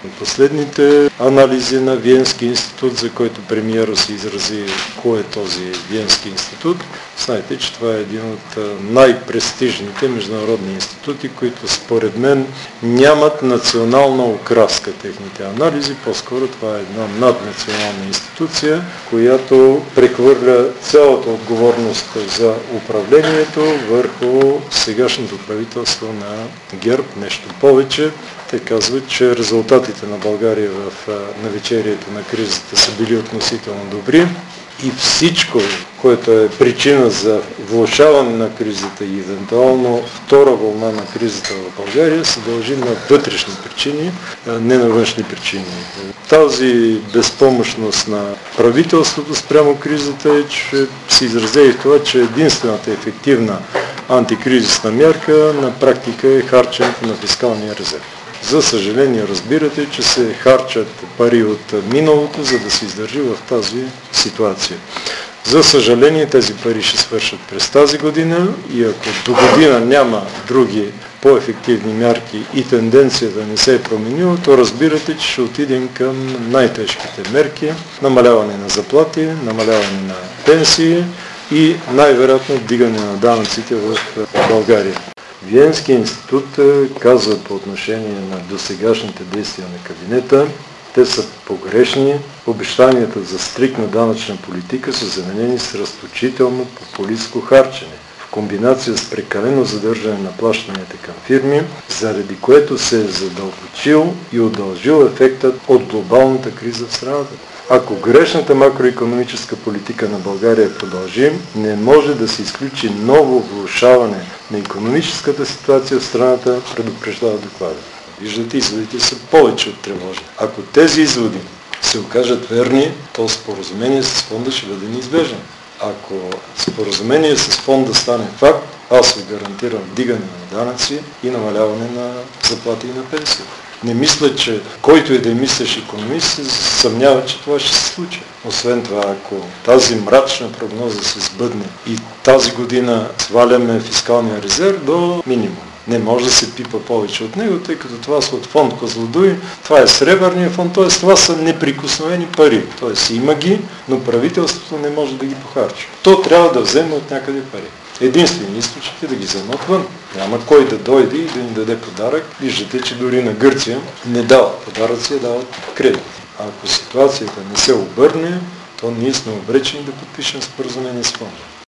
Последните анализи на Виенски институт, за който премиера се изрази кой е този Виенски институт, знаете, че това е един от най-престижните международни институти, които според мен нямат национална окраска техните анализи, по-скоро това е една наднационална институция, която прехвърля цялата отговорност за управлението върху сегашното правителство на ГЕРБ. Нещо повече, те казват, че резултатите на България в навечерието на кризата са били относително добри и всичко, което е причина за влошаване на кризата и евентуално втора вълна на кризата в България, се дължи на вътрешни причини, не на външни причини. Тази безпомощност на правителството спрямо кризата е, че се изразя и в това, че единствената ефективна антикризисна мярка на практика е харченето на фискалния резерв. За съжаление, разбирате, че се харчат пари от миналото, за да се издържи в тази ситуация. За съжаление, тези пари ще свършат през тази година и ако до година няма други по-ефективни мярки и тенденцията не се е променила, то разбирате, че ще отидем към най-тежките мерки, намаляване на заплати, намаляване на пенсии и най-вероятно вдигане на данъците в България. Виенски институт казва по отношение на досегашните действия на кабинета, те са погрешни, обещанията за стриктна данъчна политика са заменени с разточително популистко харчене, в комбинация с прекалено задържане на плащанията към фирми, заради което се е задълбочил и удължил ефектът от глобалната криза в страната. Ако грешната макроекономическа политика на България продължи, не може да се изключи ново влошаване на икономическата ситуация в страната, предупреждава доклада. Виждате, изводите са повече от тревожни. Ако тези изводи се окажат верни, то споразумение с фонда ще бъде неизбежно. Ако споразумение с фонда стане факт, аз ви гарантирам вдигане на данъци и намаляване на заплати и на пенсии. Не мисля, че който и да мислиш икономист се съмнява, че това ще се случи. Освен това, ако тази мрачна прогноза се сбъдне и тази година сваляме фискалния резерв до минимум. Не може да се пипа повече от него, тъй като това са от фонд Козлодуй, това е сребърния фонд, т.е. това са неприкосновени пари. Т.е. има ги, но правителството не може да ги похарчи. То трябва да вземе от някъде пари. Единственият източник е да ги вземе отвън. Няма кой да дойде и да ни даде подарък. Виждате, че дори на Гърция не дават подаръци, а дават кредит. Ако ситуацията не се обърне, то ние сме обречени да подпишем споразумение с фонда.